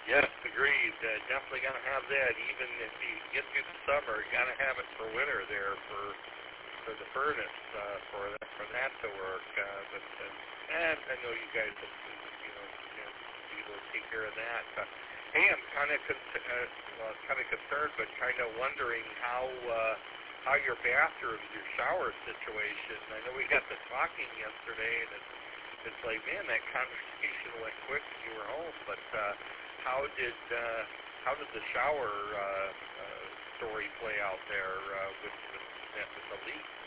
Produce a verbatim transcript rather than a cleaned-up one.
Yes, agreed. Uh, definitely got to have that. Even if you get through the summer, you got to have it for winter there for for the furnace uh, for that for that to work. Uh, but uh, and I know you guys will you know be able to take care of that. Uh, hey, I'm kind of con- uh, well, kind of concerned, but kind of wondering how uh, how your bathroom, your shower situation. I know we got to talking yesterday, and it's it's like, man, that conversation went quick when you were home. But uh, how did uh, how did the shower uh, uh, story play out there uh, with, with, with the leak?